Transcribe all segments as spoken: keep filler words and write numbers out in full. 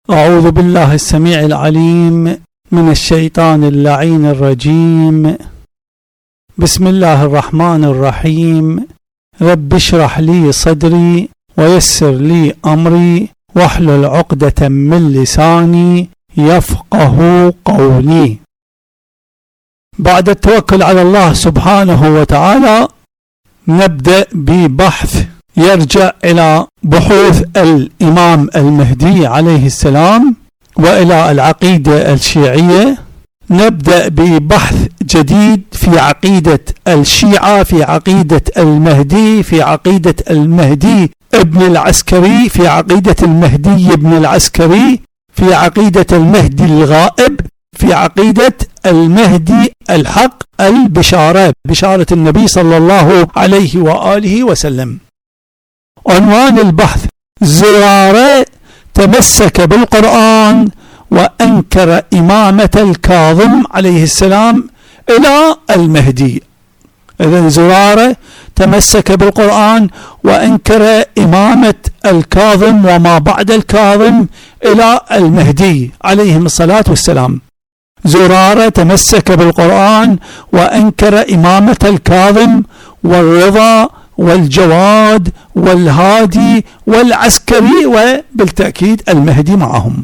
أعوذ بالله السميع العليم من الشيطان اللعين الرجيم. بسم الله الرحمن الرحيم. رب اشرح لي صدري ويسر لي أمري واحلل عقدة من لساني يفقه قولي. بعد التوكل على الله سبحانه وتعالى نبدأ ببحث يرجع إلى بحوث الإمام المهدي عليه السلام وإلى العقيدة الشيعية. نبدأ ببحث جديد في عقيدة الشيعة، في عقيدة المهدي، في عقيدة المهدي ابن العسكري، في عقيدة المهدي ابن العسكري، في عقيدة المهدي الغائب، في عقيدة المهدي الحق البشارة، بشارة النبي صلى الله عليه وآله وسلم. عنوان البحث: زرارة تمسك بالقرآن وأنكر إمامة الكاظم عليه السلام إلى المهدي. إذن زرارة تمسك بالقرآن وأنكر إمامة الكاظم وما بعد الكاظم إلى المهدي عليهم الصلاة والسلام. زرارة تمسك بالقرآن وأنكر إمامة الكاظم والرضا والجواد والهادي والعسكري، وبالتأكيد المهدي معهم.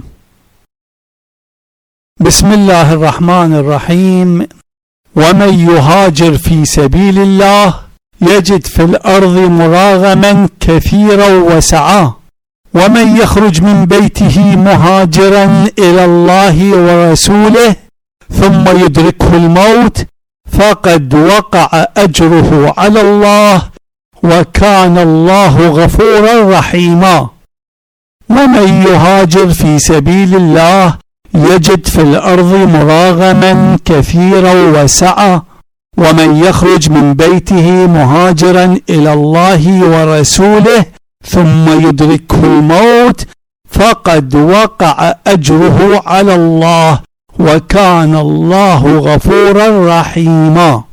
بسم الله الرحمن الرحيم. ومن يهاجر في سبيل الله يجد في الأرض مراغما كثيرا وسعا ومن يخرج من بيته مهاجرا إلى الله ورسوله ثم يدركه الموت فقد وقع أجره على الله وكان الله غفورا رحيما. ومن يهاجر في سبيل الله يجد في الأرض مراغما كثيرا وسعا ومن يخرج من بيته مهاجرا إلى الله ورسوله ثم يدركه الموت فقد وقع أجره على الله وكان الله غفورا رحيما.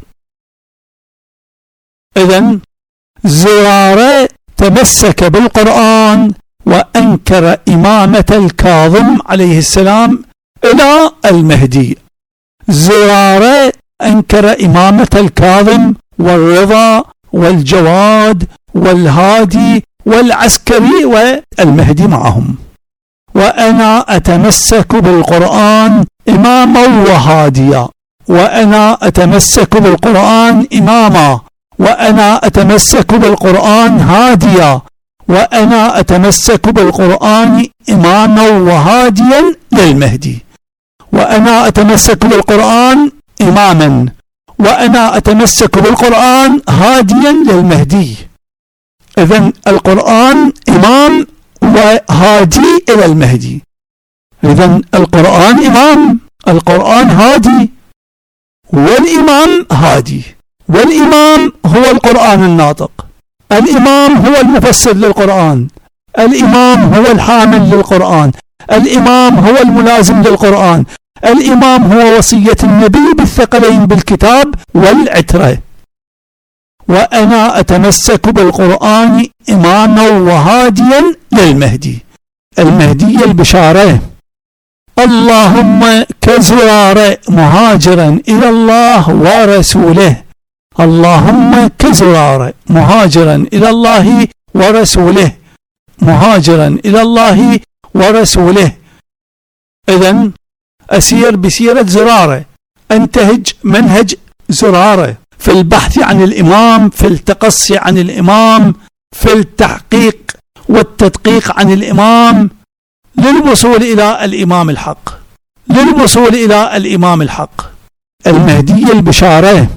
إذن زرارة تمسك بالقرآن وأنكر إمامة الكاظم عليه السلام إلى المهدي. زرارة أنكر إمامة الكاظم والرضا والجواد والهادي والعسكري والمهدي معهم. وأنا أتمسك بالقرآن إماما وهاديا، وأنا أتمسك بالقرآن إماما، وأنا أتمسك بالقرآن هاديا، وأنا أتمسك بالقرآن إماما وهاديا للمهدي. وأنا أتمسك بالقرآن إماما، وأنا أتمسك بالقرآن هاديا للمهدي. إذن القرآن إمام وهادي إلى المهدي. إذن القرآن إمام، القرآن هادي، والإمام هادي. والإمام هو القرآن الناطق، الإمام هو المفسر للقرآن، الإمام هو الحامل للقرآن، الإمام هو الملازم للقرآن، الإمام هو وصية النبي بالثقلين بالكتاب والعترة. وأنا أتمسك بالقرآن إماما وهاديا للمهدي. المهدي البشارة. اللهم كزرار مهاجرا إلى الله ورسوله. اللهم كزرار مهاجرا إلى الله ورسوله، مهاجرا إلى الله ورسوله. إذن أسير بسيرة زرارة، أنتهج منهج زرارة في البحث عن الإمام، في التقصي عن الإمام، في التحقيق والتدقيق عن الإمام للوصول إلى الإمام الحق، للوصول إلى الإمام الحق المهدي البشارة.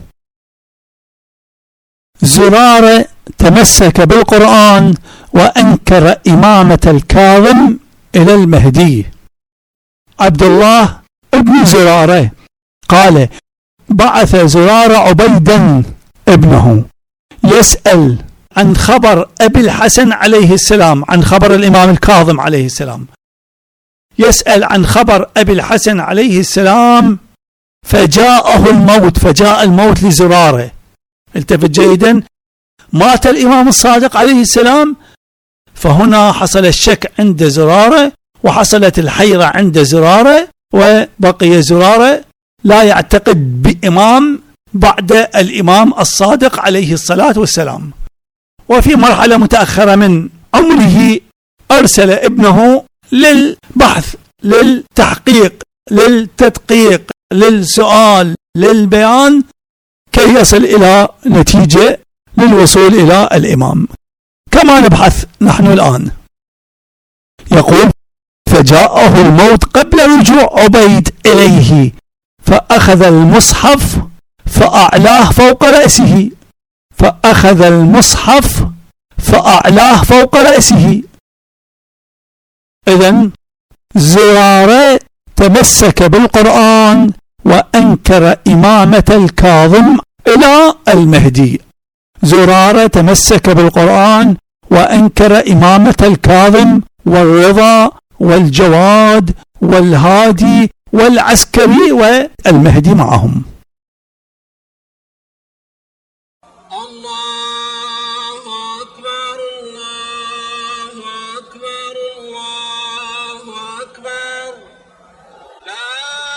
زرارة تمسك بالقرآن وأنكر إمامة الكاظم إلى المهدي. عبد الله ابن زرارة قال: بعث زرارة عبيدا ابنه يسأل عن خبر أبي الحسن عليه السلام، عن خبر الإمام الكاظم عليه السلام، يسأل عن خبر أبي الحسن عليه السلام، فجاءه الموت، فجاء الموت لزرارة. التفت جيدا، مات الإمام الصادق عليه السلام، فهنا حصل الشك عند زرارة وحصلت الحيرة عند زرارة، وبقي زرارة لا يعتقد بإمام بعد الإمام الصادق عليه الصلاة والسلام. وفي مرحلة متأخرة من عمره أرسل ابنه للبحث، للتحقيق، للتدقيق، للسؤال، للبيان، كي يصل إلى نتيجة للوصول إلى الإمام. كما نبحث نحن الآن. يقول: فجاءه الموت قبل رجوع عبيد إليه، فأخذ المصحف فأعلاه فوق رأسه فأخذ المصحف فأعلاه فوق رأسه. إذن زرارة تمسك بالقرآن وأنكر إمامة الكاظم إلى المهدي. زرارة تمسك بالقرآن وأنكر إمامة الكاظم والرضا والجواد والهادي والعسكري والمهدي معهم. الله أكبر الله أكبر الله أكبر لا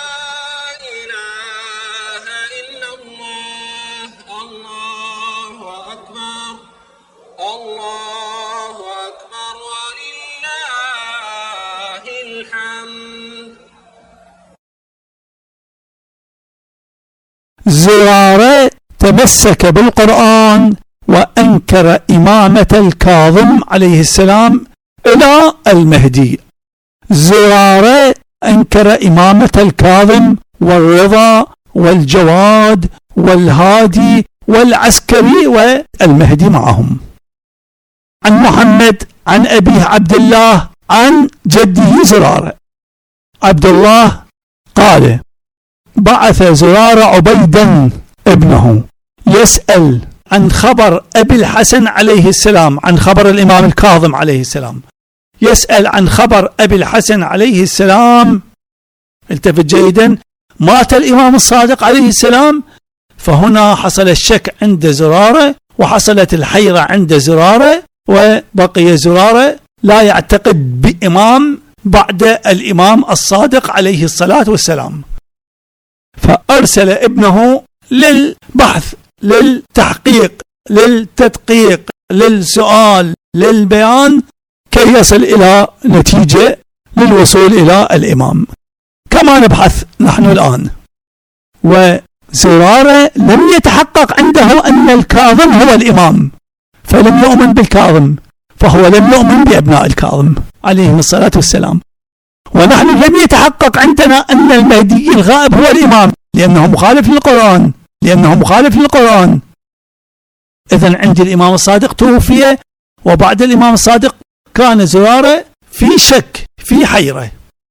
إله إلا الله الله أكبر الله أكبر ولله الحمد. زرارة تمسك بالقرآن وأنكر إمامة الكاظم عليه السلام إلى المهدي. زرارة أنكر إمامة الكاظم والرضا والجواد والهادي والعسكري والمهدي معهم. عن محمد عن أبيه عبد الله عن جده زرارة. عبد الله قال: بعث زرارة عبيدا ابنه يسأل عن خبر أبي الحسن عليه السلام، عن خبر الإمام الكاظم عليه السلام، يسأل عن خبر أبي الحسن عليه السلام. التفت جيدا: مات الإمام الصادق عليه السلام. فهنا حصل الشك عند زرارة، وحصلت الحيرة عند زرارة، وبقي زرارة لا يعتقد بإمام بعد الإمام الصادق عليه الصلاة والسلام. فأرسل ابنه للبحث، للتحقيق، للتدقيق، للسؤال، للبيان، كي يصل إلى نتيجة للوصول إلى الإمام. كما نبحث نحن الآن. وزرارة لم يتحقق عنده أن الكاظم هو الإمام، فلم يؤمن بالكاظم، فهو لم يؤمن بأبناء الكاظم عليه الصلاة والسلام. ونحن لم يتحقق عندنا أن المهدي الغائب هو الإمام، لأنه مخالف للقرآن، لأنه مخالف للقرآن. إذن عند الإمام الصادق توفي، وبعد الإمام الصادق كان زرارة في شك، في حيرة.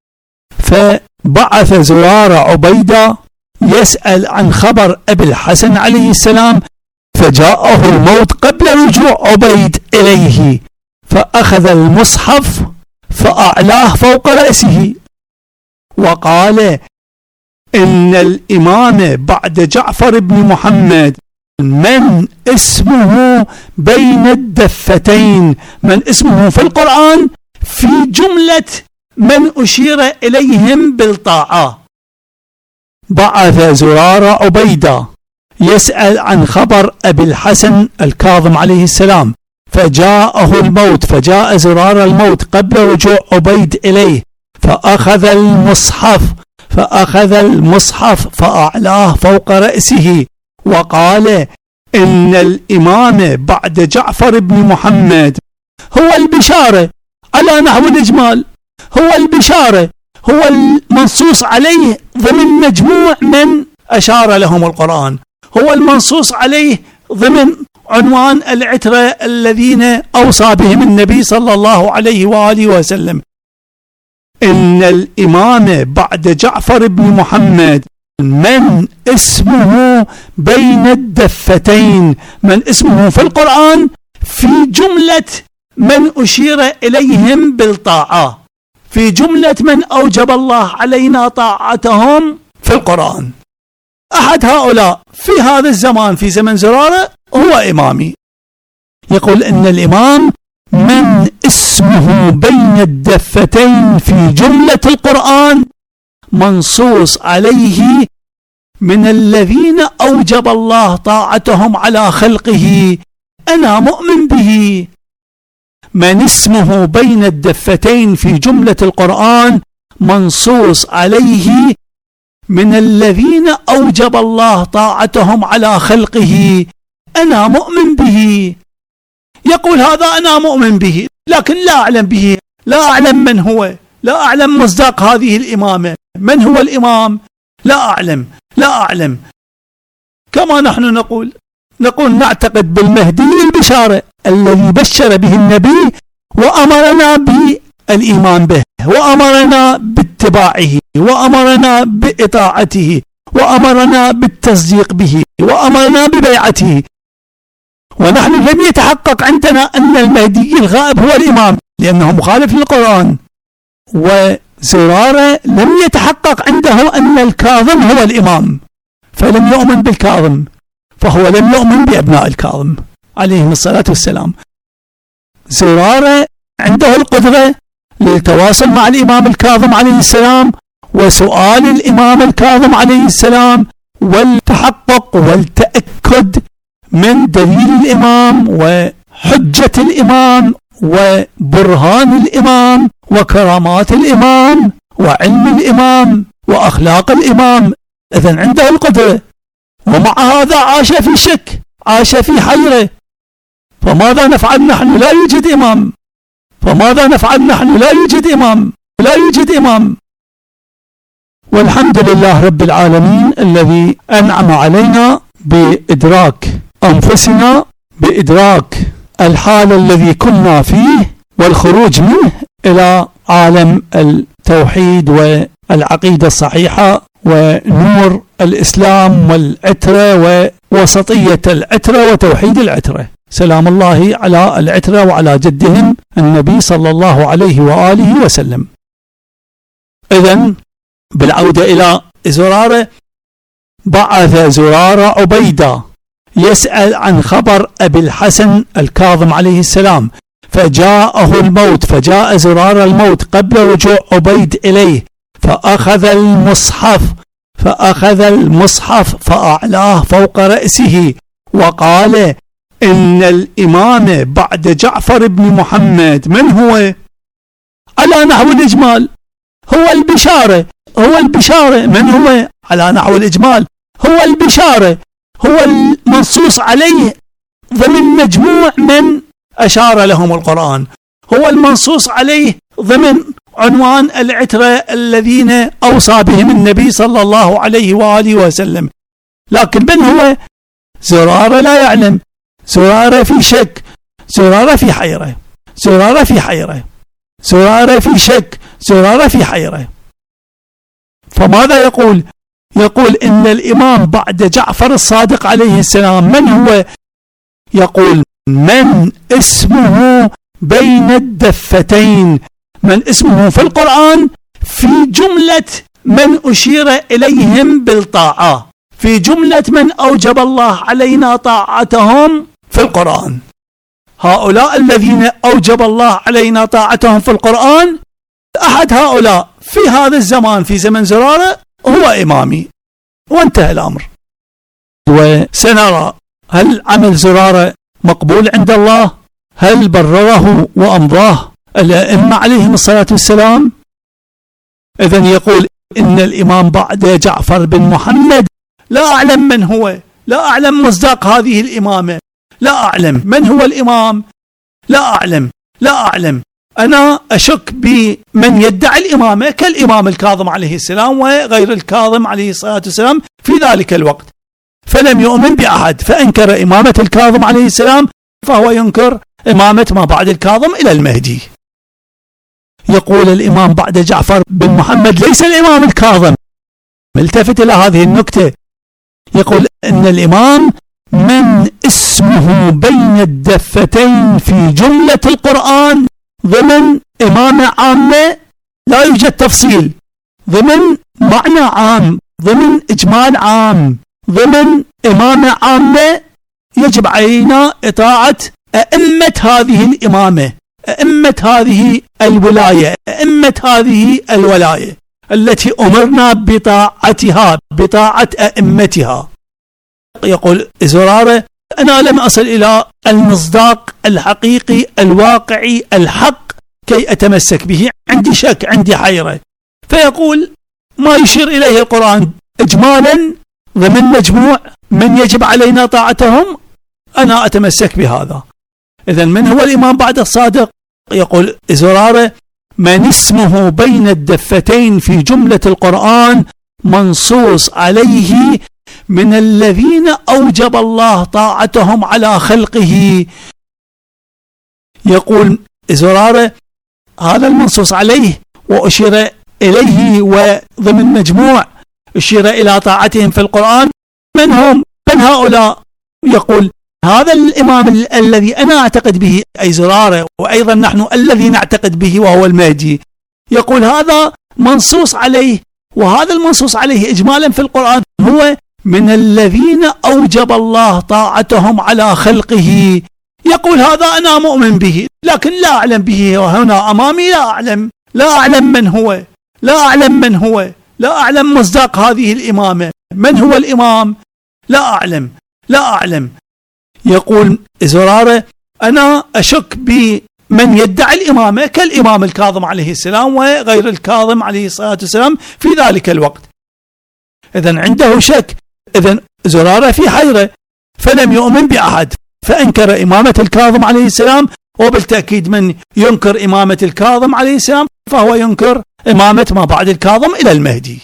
فبعث زرارة عبيدة يسأل عن خبر أبي الحسن عليه السلام، فجاءه الموت قبل رجوع عبيد إليه، فأخذ المصحف فأعلاه فوق رأسه وقال: إن الإمام بعد جعفر بن محمد من اسمه بين الدفتين، من اسمه في القرآن في جملة من أشير إليهم بالطاعة. بعث زرارة عبيدة يسأل عن خبر أبي الحسن الكاظم عليه السلام، فجاءه الموت، فجاء زرارة الموت قبل رجوع عبيد إليه، فأخذ المصحف فأخذ المصحف فأعلاه فوق رأسه وقال: إن الإمام بعد جعفر بن محمد هو البشارة على نحو الإجمال، هو البشارة، هو المنصوص عليه ضمن مجموع من أشار لهم القرآن، هو المنصوص عليه ضمن عنوان العترة الذين أوصى بهم النبي صلى الله عليه وآله وسلم. إن الإمام بعد جعفر بن محمد من اسمه بين الدفتين، من اسمه في القرآن في جملة من أشير إليهم بالطاعة، في جملة من أوجب الله علينا طاعتهم في القرآن. أحد هؤلاء في هذا الزمان، في زمن زرارة، هو إمامي. يقول إن الإمام من اسمه بين الدفتين في جملة القرآن منصوص عليه من الذين أوجب الله طاعتهم على خلقه، أنا مؤمن به. من اسمه بين الدفتين في جملة القرآن منصوص عليه من الذين أوجب الله طاعتهم على خلقه، أنا مؤمن به. يقول هذا أنا مؤمن به، لكن لا أعلم به، لا أعلم من هو، لا أعلم مصداق هذه الإمامة، من هو الإمام؟ لا أعلم، لا أعلم. كما نحن نقول نقول نعتقد بالمهدي البشارة الذي بشر به النبي وأمرنا بالإيمان به، وأمرنا باتباعه، وأمرنا بإطاعته، وأمرنا بالتصديق به، وأمرنا ببيعته. ونحن لم يتحقق عندنا أن المهدي الغائب هو الإمام لأنه مخالف للقرآن. وزرارة لم يتحقق عنده أن الكاظم هو الإمام فلم يؤمن بالكاظم، فهو لم يؤمن بأبناء الكاظم عليهم الصلاة والسلام. زرارة عنده القدرة للتواصل مع الإمام الكاظم عليه السلام وسؤال الإمام الكاظم عليه السلام والتحقق والتأكد من دليل الإمام وحجة الإمام وبرهان الإمام وكرامات الإمام وعلم الإمام وأخلاق الإمام. إذن عنده القدرة، ومع هذا عاش في شك، عاش في حيرة. فماذا نفعل نحن؟ لا يوجد إمام. فماذا نفعل نحن؟ لا يوجد إمام، لا يوجد إمام. والحمد لله رب العالمين الذي أنعم علينا بإدراك أنفسنا، بإدراك الحال الذي كنا فيه والخروج منه إلى عالم التوحيد والعقيدة الصحيحة ونور الإسلام والعترة ووسطية العترة وتوحيد العترة. سلام الله على العترة وعلى جدهم النبي صلى الله عليه وآله وسلم. إذن بالعودة إلى زرارة، بعث زرارة عبيدة يسأل عن خبر أبي الحسن الكاظم عليه السلام، فجاءه الموت، فجاء زرارة الموت قبل رجوع عبيد إليه، فأخذ المصحف فأخذ المصحف فأعلاه فوق رأسه وقال إن الإمام بعد جعفر بن محمد من هو؟ على نحو الإجمال هو البشارة، هو البشارة. من هو؟ على نحو الإجمال هو البشارة، هو المنصوص عليه ضمن مجموع من أشار لهم القرآن، هو المنصوص عليه ضمن عنوان العترة الذين أوصى بهم النبي صلى الله عليه وآله وسلم. لكن من هو؟ زرارة لا يعلم، زرارة في شك، زرارة في حيرة، زرارة في حيرة، زرارة في شك، زرارة في حيرة. فماذا يقول؟ يقول إن الإمام بعد جعفر الصادق عليه السلام من هو؟ يقول من اسمه بين الدفتين، من اسمه في القرآن في جملة من أشير إليهم بالطاعة، في جملة من أوجب الله علينا طاعتهم في القرآن. هؤلاء الذين أوجب الله علينا طاعتهم في القرآن، أحد هؤلاء في هذا الزمان في زمن زرارة هو إمامي، وانتهى الأمر. وسنرى هل عمل زرارة مقبول عند الله؟ هل برره وأمضاه الأئمة عليهم الصلاة والسلام؟ إذن يقول إن الإمام بعد جعفر بن محمد لا أعلم من هو، لا أعلم مصداق هذه الإمامة، لا أعلم من هو الإمام، لا أعلم، لا أعلم. أنا أشك بمن يدعي الإمامة كالإمام الكاظم عليه السلام وغير الكاظم عليه الصلاة والسلام في ذلك الوقت، فلم يؤمن بأحد، فأنكر إمامة الكاظم عليه السلام فهو ينكر إمامة ما بعد الكاظم إلى المهدي. يقول الإمام بعد جعفر بن محمد ليس الإمام الكاظم. ملتفت إلى هذه النكتة، يقول إن الإمام من اسمه بين الدفتين في جملة القرآن ضمن إمامة عامة لا يوجد تفصيل، ضمن معنى عام، ضمن إجمال عام، ضمن إمامة عامة يجب علينا إطاعة أئمة هذه الإمامة أئمة هذه الولاية، أئمة هذه الولاية التي أمرنا بطاعتها، بطاعة أئمتها. يقول زرارة: أنا لم أصل إلى المصداق الحقيقي الواقعي الحق كي أتمسك به، عندي شك، عندي حيرة. فيقول: ما يشير إليه القرآن إجمالا ضمن مجموع من يجب علينا طاعتهم، أنا أتمسك بهذا. إذن من هو الإمام بعد الصادق؟ يقول زرارة: من اسمه بين الدفتين في جملة القرآن منصوص عليه من الذين أوجب الله طاعتهم على خلقه. يقول زرارة: هذا المنصوص عليه وأشير إليه وضمن مجموع أشير إلى طاعتهم في القرآن، من هم؟ من هؤلاء؟ يقول: هذا الإمام ال الذي أنا أعتقد به، أي زرارة، وأيضا نحن الذي نعتقد به وهو المهدي. يقول: هذا منصوص عليه، وهذا المنصوص عليه إجمالا في القرآن هو من الذين أوجب الله طاعتهم على خلقه. يقول: هذا أنا مؤمن به، لكن لا أعلم به، وهنا أمامي لا أعلم، لا أعلم من هو، لا أعلم من هو، لا أعلم مصداق هذه الإمامة، من هو الإمام؟ لا أعلم، لا أعلم. يقول زرارة: أنا أشك بمن يدعي الإمامة كالإمام الكاظم عليه السلام وغير الكاظم عليه الصلاة والسلام في ذلك الوقت. إذن عنده شك، إذن زرارة في حيرة، فلم يؤمن بأحد، فأنكر إمامة الكاظم عليه السلام، وبالتأكيد من ينكر إمامة الكاظم عليه السلام فهو ينكر إمامة ما بعد الكاظم إلى المهدي.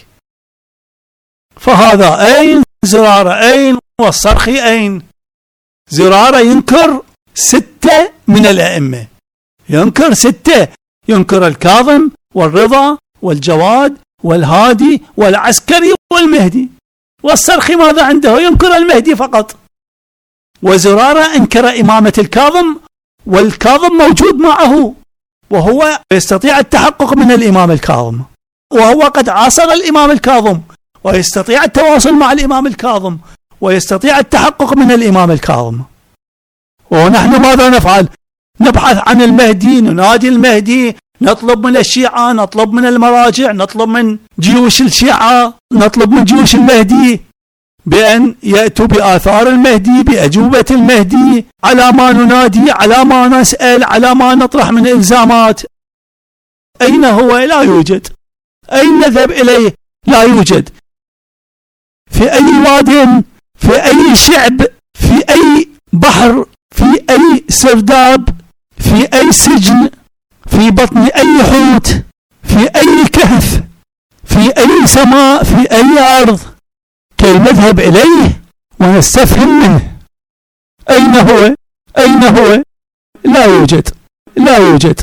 فهذا أين زرارة؟ أين؟ والصرخي أين؟ زرارة ينكر ستة من الأئمة، ينكر ستة، ينكر الكاظم والرضا والجواد والهادي والعسكري والمهدي. والصرخي ماذا عنده؟ ينكر المهدي فقط. وزرارة أنكر إمامة الكاظم، والكاظم موجود معه وهو يستطيع التحقق من الإمام الكاظم، وهو قد عاصر الإمام الكاظم ويستطيع التواصل مع الإمام الكاظم ويستطيع التحقق من الإمام الكاظم. ونحن ماذا نفعل؟ نبحث عن المهدي، ننادي المهدي، نطلب من الشيعة، نطلب من المراجع، نطلب من جيوش الشيعة، نطلب من جيوش المهدي بأن يأتوا بآثار المهدي، بأجوبة المهدي على ما ننادي، على ما نسأل، على ما نطرح من إلزامات. أين هو؟ لا يوجد. أين نذهب إليه؟ لا يوجد. في أي واد، في أي شعب، في أي بحر، في أي سرداب، في أي سجن، في بطن أي حوت، في أي كهف، في أي سماء، في أي أرض، كي نذهب إليه ونستفهم منه. أين هو؟ أين هو؟ لا يوجد، لا يوجد.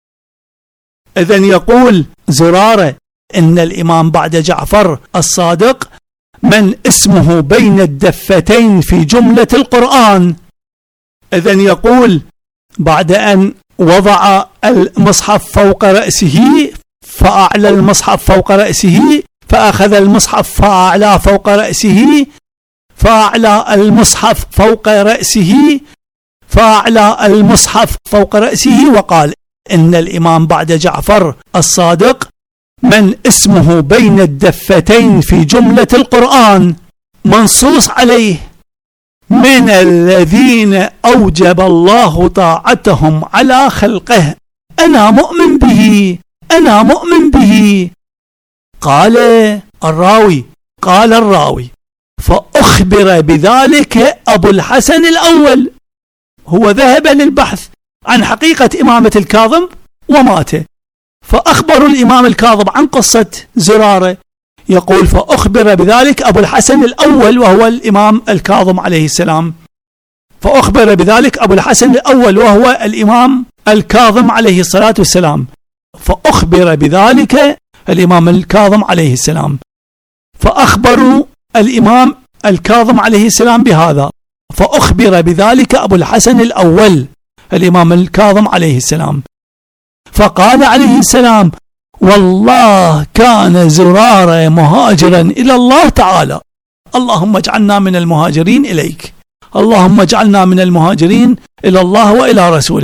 إذن يقول زرارة إن الإمام بعد جعفر الصادق من اسمه بين الدفتين في جملة القرآن. إذن يقول بعد أن وضع المصحف فوق رأسه فأعلى المصحف فوق رأسه، فأخذ المصحف فأعلى فوق رأسه، فأعلى المصحف فوق رأسه، فأعلى المصحف فوق رأسه، وقال إن الإمام بعد جعفر الصادق من اسمه بين الدفتين في جملة القرآن منصوص عليه من الذين أوجب الله طاعتهم على خلقه. أنا مؤمن به، أنا مؤمن به. قال الراوي قال الراوي فأخبر بذلك أبو الحسن الأول. هو ذهب للبحث عن حقيقة إمامة الكاظم ومات، فأخبروا الإمام الكاظم عن قصة زرارة. يقول فأخبر بذلك أبو الحسن الأول وهو الإمام الكاظم عليه السلام، فأخبر بذلك أبو الحسن الأول وهو الإمام الكاظم عليه الصلاة والسلام، فأخبر بذلك الإمام الكاظم عليه السلام، فأخبروا الإمام الكاظم عليه السلام بهذا، فأخبر بذلك أبو الحسن الأول الإمام الكاظم عليه السلام، فقال عليه السلام والله كان زرارة مهاجرا إلى الله تعالى، اللهم اجعلنا من المهاجرين إليك، اللهم اجعلنا من المهاجرين إلى الله وإلى رسوله،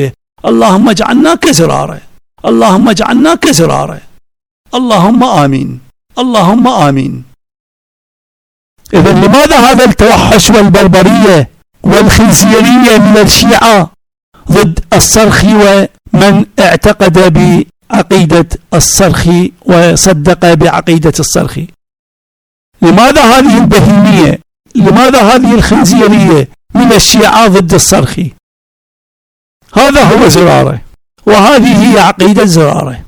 اللهم اجعلنا كزراره، اللهم اجعلنا كزراره، اللهم آمين، اللهم آمين. إذا لماذا هذا التوحش والبربرية والخنزيرية من الشيعة ضد الصرخي ومن اعتقد بعقيدة الصرخي وصدق بعقيدة الصرخي؟ لماذا هذه البهيمية؟ لماذا هذه الخنزيرية من الشيعة ضد الصرخي؟ هذا هو زرارة، وهذه هي عقيدة زرارة.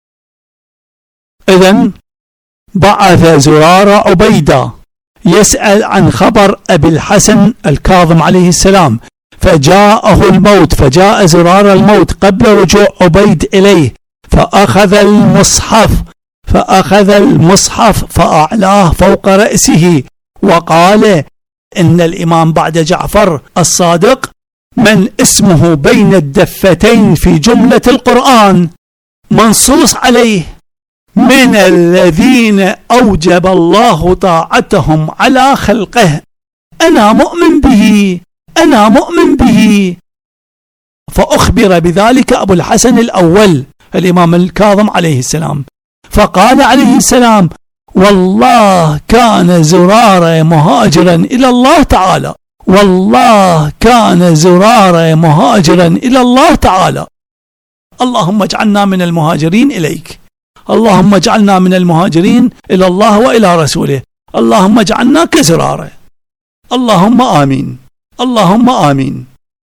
إذن بعث زرارة عبيدة يسأل عن خبر أبي الحسن الكاظم عليه السلام، فجاءه الموت، فجاء زرار الموت قبل رجوع عبيد إليه، فأخذ المصحف فأخذ المصحف فأعلاه فوق رأسه وقال: إن الإمام بعد جعفر الصادق من اسمه بين الدفتين في جملة القرآن منصوص عليه من الذين أوجب الله طاعتهم على خلقه، أنا مؤمن به، أنا مؤمن به. فأخبر بذلك أبو الحسن الأول الإمام الكاظم عليه السلام، فقال عليه السلام: والله كان زرار مهاجرا إلى الله تعالى، والله كان زرار مهاجرا إلى الله تعالى، اللهم اجعلنا من المهاجرين إليك، اللهم اجعلنا من المهاجرين إلى الله وإلى رسوله، اللهم اجعلنا كزراره، اللهم آمين، اللهم آمين.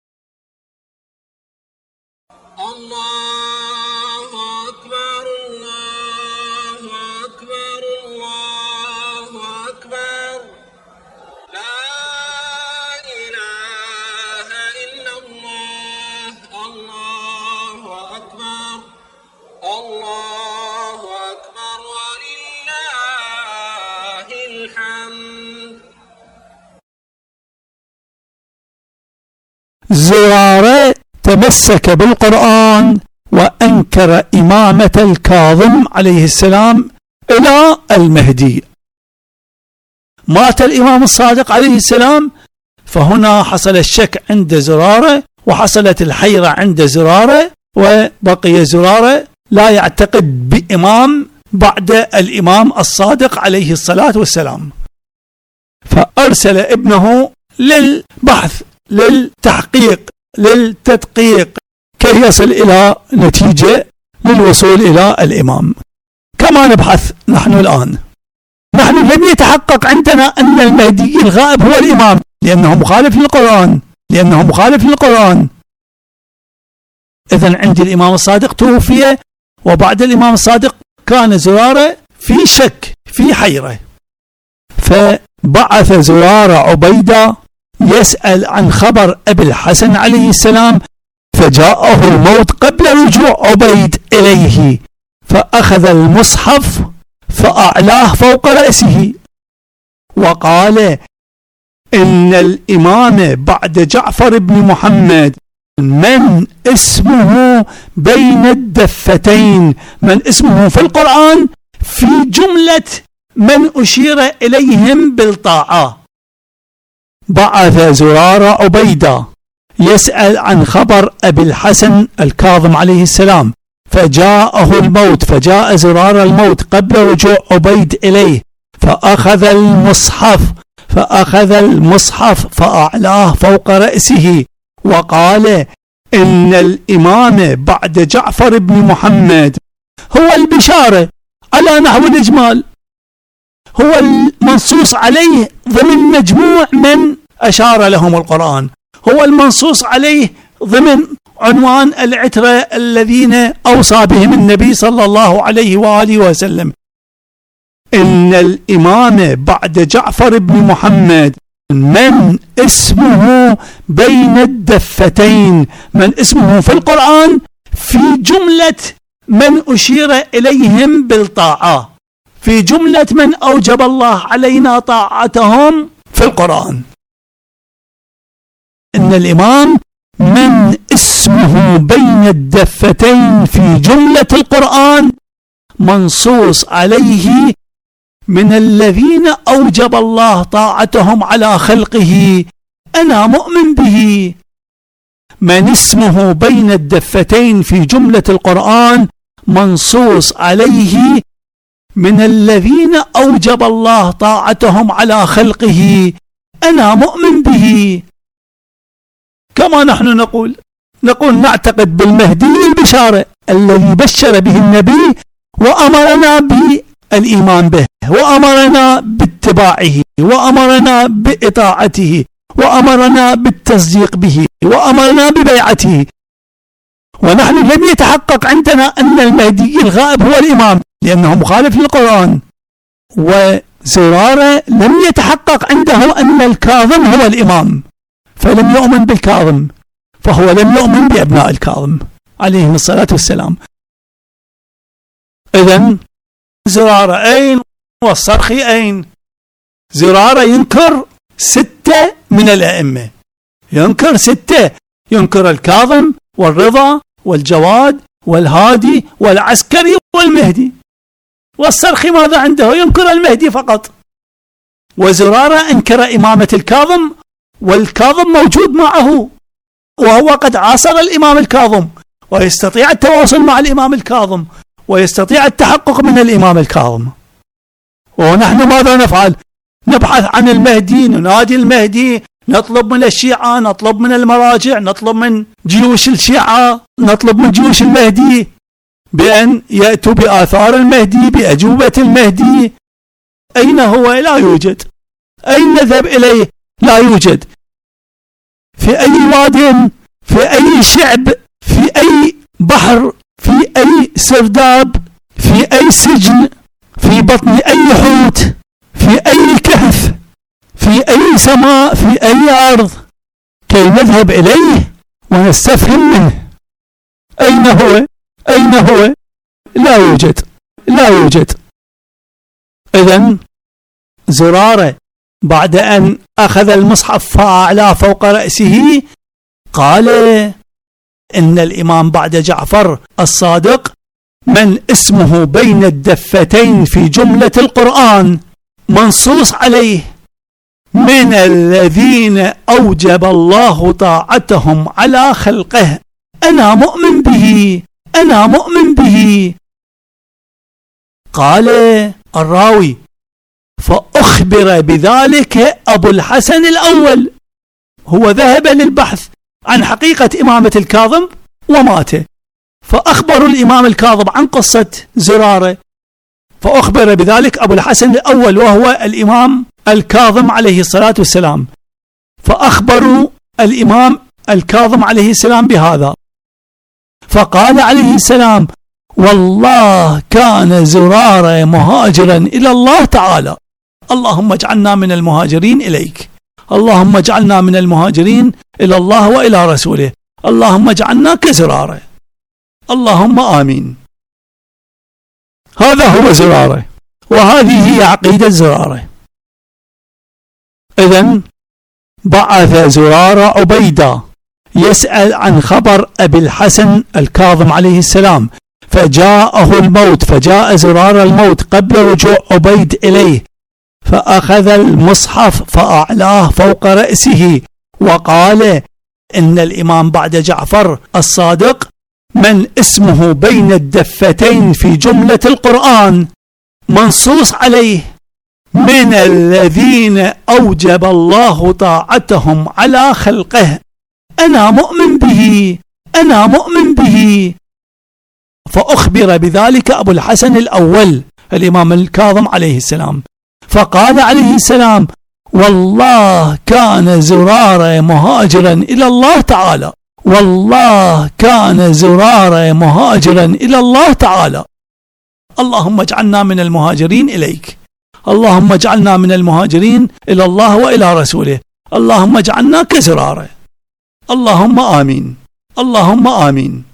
الله أكبر، الله أكبر، الله أكبر، لا إله إلا الله، الله أكبر، الله أكبر ولله الحمد. زرارة تمسك بالقرآن وأنكر إمامة الكاظم عليه السلام إلى المهدي. مات الإمام الصادق عليه السلام، فهنا حصل الشك عند زرارة، وحصلت الحيرة عند زرارة، وبقي زرارة لا يعتقد بإمام بعد الإمام الصادق عليه الصلاة والسلام، فأرسل ابنه للبحث، للتحقيق، للتدقيق، كي يصل إلى نتيجة للوصول إلى الإمام. كما نبحث نحن الآن، نحن لم يتحقق عندنا أن المهدي الغائب هو الإمام، لأنه مخالف للقرآن، لأنه مخالف للقرآن. إذن عند الإمام الصادق توفي، وبعد الإمام الصادق كان زرارة في شك، في حيرة، فبعث زرارة عبيدة يسأل عن خبر أبي الحسن عليه السلام، فجاءه الموت قبل رجوع عبيد إليه، فأخذ المصحف فأعلاه فوق رأسه وقال: إن الإمام بعد جعفر بن محمد من اسمه بين الدفتين، من اسمه في القرآن في جملة من أشير إليهم بالطاعة. بعث زرارة عبيدة يسأل عن خبر أبي الحسن الكاظم عليه السلام، فجاءه الموت، فجاء زرار الموت قبل رجوع عبيد إليه، فأخذ المصحف فأخذ المصحف فأعلاه فوق رأسه وقال: إن الإمام بعد جعفر بن محمد هو البشارة على نحو الإجمال، هو المنصوص عليه ضمن مجموع من أشار لهم القرآن، هو المنصوص عليه ضمن عنوان العترة الذين أوصى بهم النبي صلى الله عليه وآله وسلم. إن الإمام بعد جعفر بن محمد من اسمه بين الدفتين، من اسمه في القرآن في جملة من أشير إليهم بالطاعة، في جملة من أوجب الله علينا طاعتهم في القرآن. إن الإمام من اسمه بين الدفتين في جملة القرآن منصوص عليه من الذين أوجب الله طاعتهم على خلقه، أنا مؤمن به. من اسمه بين الدفتين في جملة القرآن منصوص عليه من الذين أوجب الله طاعتهم على خلقه أنا مؤمن به. كما نحن نقول نقول نعتقد بالمهدي البشارة الذي بشر به النبي وأمرنا بالإيمان به وأمرنا باتباعه وأمرنا بإطاعته وأمرنا بالتصديق به وأمرنا ببيعته. ونحن لم يتحقق عندنا أن المهدي الغائب هو الإمام لأنه مخالف للقرآن، وزرارة لم يتحقق عنده أن الكاظم هو الإمام فلم يؤمن بالكاظم، فهو لم يؤمن بأبناء الكاظم عليهم الصلاة والسلام. إذن زرارة أين والصرخي أين؟ زرارة ينكر ستة من الأئمة، ينكر ستة، ينكر الكاظم والرضا والجواد والهادي والعسكري والمهدي. والصرخي ماذا عنده؟ ينكر المهدي فقط. وزرارة انكر إمامة الكاظم والكاظم موجود معه وهو قد عاصر الإمام الكاظم ويستطيع التواصل مع الإمام الكاظم ويستطيع التحقق من الإمام الكاظم. ونحن ماذا نفعل؟ نبحث عن المهدي، ننادي المهدي، نطلب من الشيعة، نطلب من المراجع، نطلب من جيوش الشيعة، نطلب من جيوش المهدي بأن يأتوا بآثار المهدي بأجوبة المهدي. أين هو؟ لا يوجد. أين نذهب إليه؟ لا يوجد. في أي واد، في أي شعب، في أي بحر، في أي سرداب، في أي سجن، في بطن أي حوت، في أي كهف، في أي سماء، في أي أرض، كي نذهب إليه ونستفهم منه. أين هو؟ أين هو؟ لا يوجد، لا يوجد. إذن زرارة بعد أن أخذ المصحف فأعلى فوق رأسه قال إن الإمام بعد جعفر الصادق من اسمه بين الدفتين في جملة القرآن منصوص عليه من الذين أوجب الله طاعتهم على خلقه أنا مؤمن به، أنا مؤمن به. قال الراوي فأخبر بذلك أبو الحسن الأول، هو ذهب للبحث عن حقيقة إمامة الكاظم ومات، فأخبروا الإمام الكاظم عن قصة زرارة، فأخبر بذلك أبو الحسن الأول وهو الإمام الكاظم عليه الصلاة والسلام، فأخبروا الإمام الكاظم عليه السلام بهذا، فقال عليه السلام والله كان زرارة مهاجرا إلى الله تعالى، اللهم اجعلنا من المهاجرين إليك، اللهم اجعلنا من المهاجرين إلى الله وإلى رسوله، اللهم اجعلنا كزرارة، اللهم آمين. هذا هو زرارة، وهذه هي عقيدة زرارة. إذن بعث زرارة عبيدة يسأل عن خبر أبي الحسن الكاظم عليه السلام، فجاءه الموت، فجاء زرارة الموت قبل رجوع عبيد إليه، فأخذ المصحف فأعلاه فوق رأسه وقال إن الإمام بعد جعفر الصادق من اسمه بين الدفتين في جملة القرآن منصوص عليه من الذين أوجب الله طاعتهم على خلقه أنا مؤمن به، أنا مؤمن به. فأخبر بذلك أبو الحسن الأول الإمام الكاظم عليه السلام، فقال عليه السلام والله كان زرارة مهاجرا إلى الله تعالى، والله كان زرارة مهاجرا إلى الله تعالى، اللهم اجعلنا من المهاجرين إليك، اللهم اجعلنا من المهاجرين إلى الله وإلى رسوله، اللهم اجعلنا كزرارة، اللهم آمين، اللهم آمين.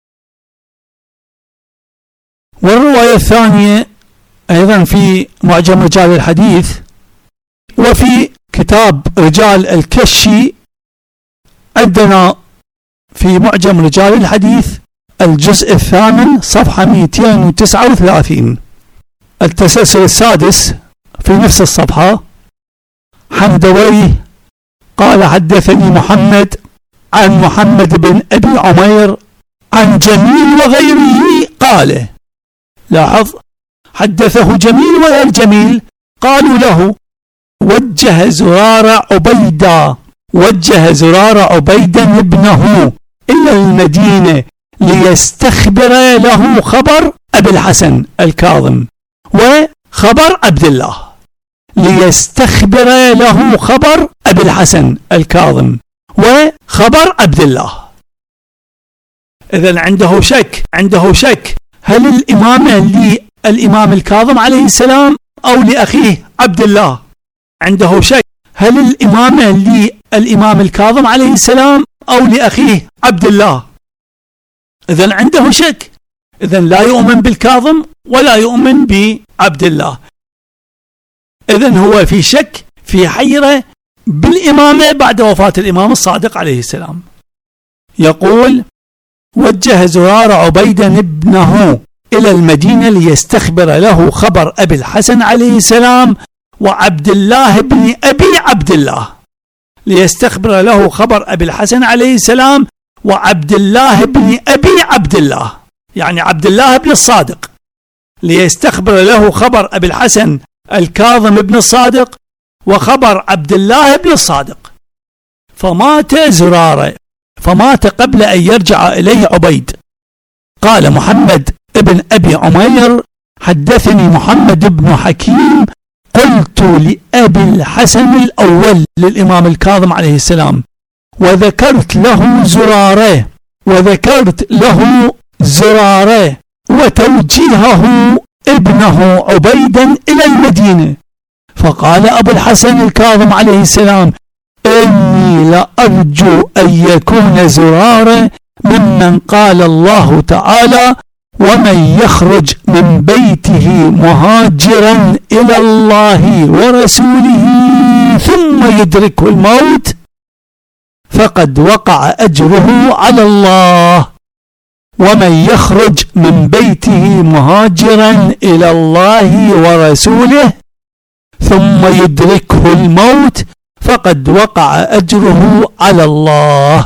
والرواية الثانية أيضا في معجم رجال الحديث وفي كتاب رجال الكشي عندنا في معجم رجال الحديث الجزء الثامن صفحة مئتين وتسعة وثلاثين، التسلسل السادس في نفس الصفحة. حمدوي قال حدثني محمد عن محمد بن أبي عمير عن جميل وغيره قال. لاحظ، حدثه جميل وغير جميل. قالوا له: وجه زرارة عبيدا وجه زرارة عبيدا ابنه إلى المدينة ليستخبر له خبر أبي الحسن الكاظم وخبر عبد الله. ليستخبر له خبر أبي الحسن الكاظم وخبر عبد الله. إذن عنده شك عنده شك هل الإمامة للإمام الكاظم عليه السلام أو لأخيه عبد الله؟ عنده شك هل الإمامة للإمام الكاظم عليه السلام أو لأخيه عبد الله؟ إذن عنده شك، إذن لا يؤمن بالكاظم ولا يؤمن بعبد الله. إذن هو في شك، في حيرة بالإمامة بعد وفاة الإمام الصادق عليه السلام. يقول: وجه زرار عبيدا ابنه إلى المدينة ليستخبر له خبر أبي الحسن عليه السلام وعبد الله بن أبي عبد الله. ليستخبر له خبر أبي الحسن عليه السلام وعبد الله بن أبي عبد الله، يعني عبد الله بن الصادق. ليستخبر له خبر أبي الحسن الكاظم بن الصادق وخبر عبد الله بن الصادق. فمات زرارة فمات قبل أن يرجع إليه عبيد. قال محمد ابن أبي عمير: حدثني محمد بن حكيم قلت لأبي الحسن الأول للإمام الكاظم عليه السلام وذكرت له زرارة وذكرت له زرارة وتوجيهه ابنه عبيدا إلى المدينة. فقال أبو الحسن الكاظم عليه السلام: إني لأرجو أن يكون زرارة ممن قال الله تعالى: ومن يخرج من بيته مهاجرا إلى الله ورسوله ثم يدركه الموت فقد وقع أجره على الله. ومن يخرج من بيته مهاجرا إلى الله ورسوله ثم يدركه الموت فقد وقع أجره على الله.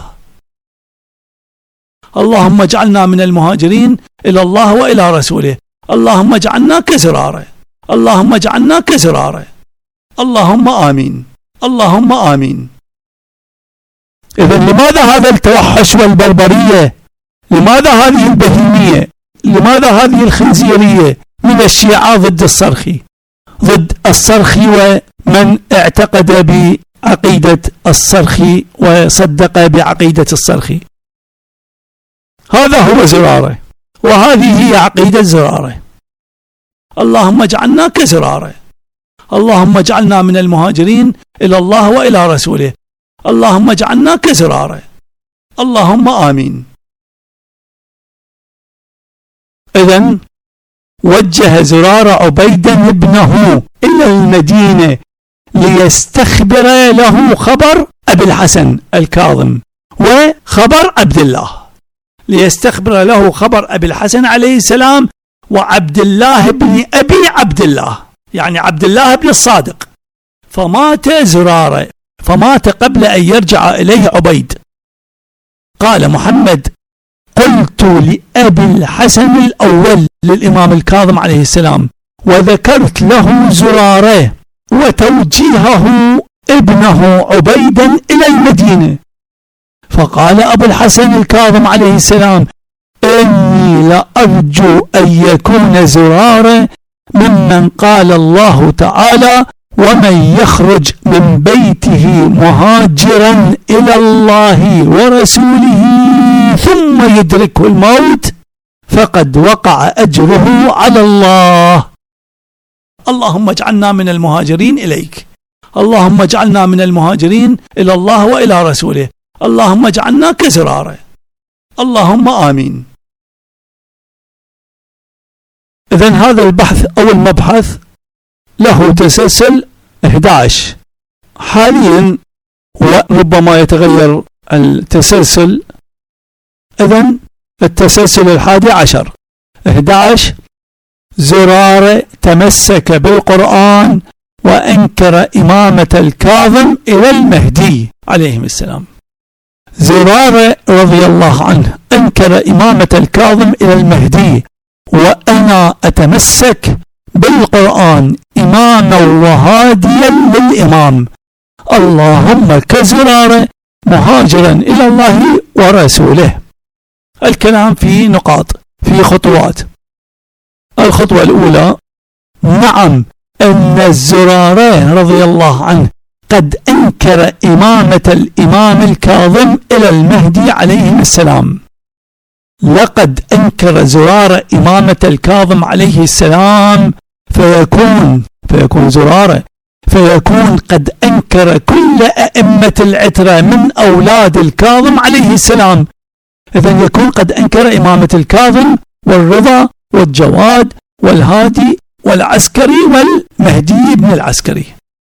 اللهم اجعلنا من المهاجرين إلى الله وإلى رسوله. اللهم اجعلنا كزرارة. اللهم اجعلنا كزرارة. اللهم آمين. اللهم آمين. إذن لماذا هذا التوحش والبربرية؟ لماذا هذه البهيمية؟ لماذا هذه الخنزيرية من الشيعة ضد الصرخي ضد الصرخي ومن اعتقد بعقيدة الصرخي وصدق بعقيدة الصرخي؟ هذا هو زرارة وهذه هي عقيدة زرارة. اللهم اجعلنا كزرارة. اللهم اجعلنا من المهاجرين إلى الله وإلى رسوله. اللهم اجعلنا كزرارة. اللهم آمين. إذن وجه زرار عبيدا ابنه إلى المدينة ليستخبر له خبر أبي الحسن الكاظم وخبر عبد الله. ليستخبر له خبر أبي الحسن عليه السلام وعبد الله بن أبي عبد الله، يعني عبد الله بن الصادق. فمات زرارة فمات قبل أن يرجع إليه عبيد. قال محمد: قلت لأبي الحسن الأول للإمام الكاظم عليه السلام وذكرت له زرارة وتوجيهه ابنه عبيدا إلى المدينة. فقال أبو الحسن الكاظم عليه السلام: إني لأرجو أن يكون زرارة ممن قال الله تعالى: ومن يخرج من بيته مهاجرا إلى الله ورسوله ثم يدركه الموت فقد وقع أجره على الله. اللهم اجعلنا من المهاجرين إليك. اللهم اجعلنا من المهاجرين إلى الله وإلى رسوله. اللهم اجعلنا كزرارة. اللهم آمين. إذن هذا البحث أو المبحث له تسلسل أحد عشر حاليا وربما يتغير التسلسل. إذن التسلسل الحادي عشر أحد عشر: زرارة تمسك بالقرآن وأنكر إمامة الكاظم إلى المهدي عليهم السلام. زرارة رضي الله عنه أنكر إمامة الكاظم إلى المهدي، وأنا أتمسك بالقرآن إماما وهاديا للإمام، اللهم كزرارة مهاجرا إلى الله ورسوله. الكلام في نقاط، في خطوات. الخطوة الأولى: نعم، أن الزرارة رضي الله عنه قد أنكر إمامة الإمام الكاظم إلى المهدي عليه السلام. لقد أنكر زرارة إمامة الكاظم عليه السلام، فيكون فيكون زرارة فيكون قد أنكر كل أئمة العترة من أولاد الكاظم عليه السلام. إذن يكون قد أنكر إمامة الكاظم والرضا والجواد والهادي والعسكري والمهدي بن العسكري.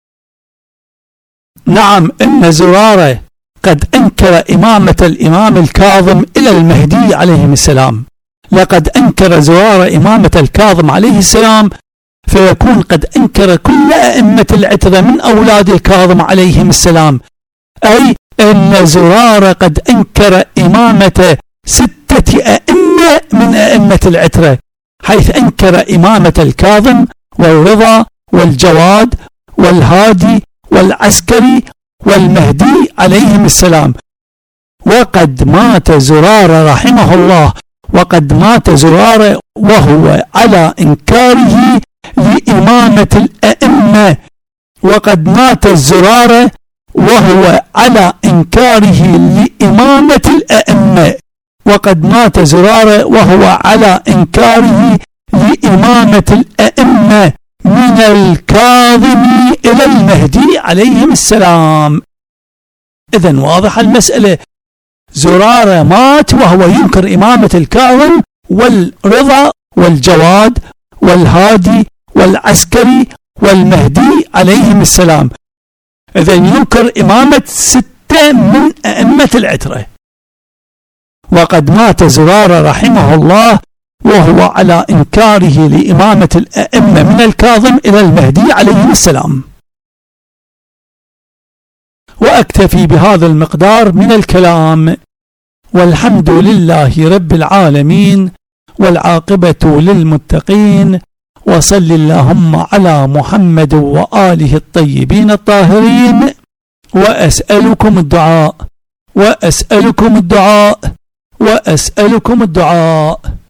نعم، إن زرارة قد أنكر إمامة الإمام الكاظم إلى المهدي عليه السلام. لقد أنكر زرارة إمامة الكاظم عليه السلام، فيكون قد أنكر كل أئمة العترة من أولاد الكاظم عليهم السلام، أي أن زرارة قد أنكر إمامة ستة أئمة من أئمة العترة، حيث أنكر إمامة الكاظم والرضا والجواد والهادي والعسكري والمهدي عليهم السلام. وقد مات زرارة رحمه الله، وقد مات زرارة وهو على إنكاره لإمامة الأئمة، وقد مات الزرارة وهو على إنكاره لإمامة الأئمة، وقد مات زرارة وهو على إنكاره لإمامة الأئمة من الكاظم إلى المهدي عليهم السلام. إذن واضح المسألة، زرارة مات وهو ينكر إمامة الكاظم والرضا والجواد والهادي والعسكري والمهدي عليهم السلام. إذن ينكر إمامة ستة من أئمة العترة. وقد مات زرارة رحمه الله وهو على إنكاره لإمامة الأئمة من الكاظم إلى المهدي عليه السلام. وأكتفي بهذا المقدار من الكلام، والحمد لله رب العالمين، والعاقبة للمتقين، وصل اللهم على محمد وآله الطيبين الطاهرين. وأسألكم الدعاء وأسألكم الدعاء وأسألكم الدعاء.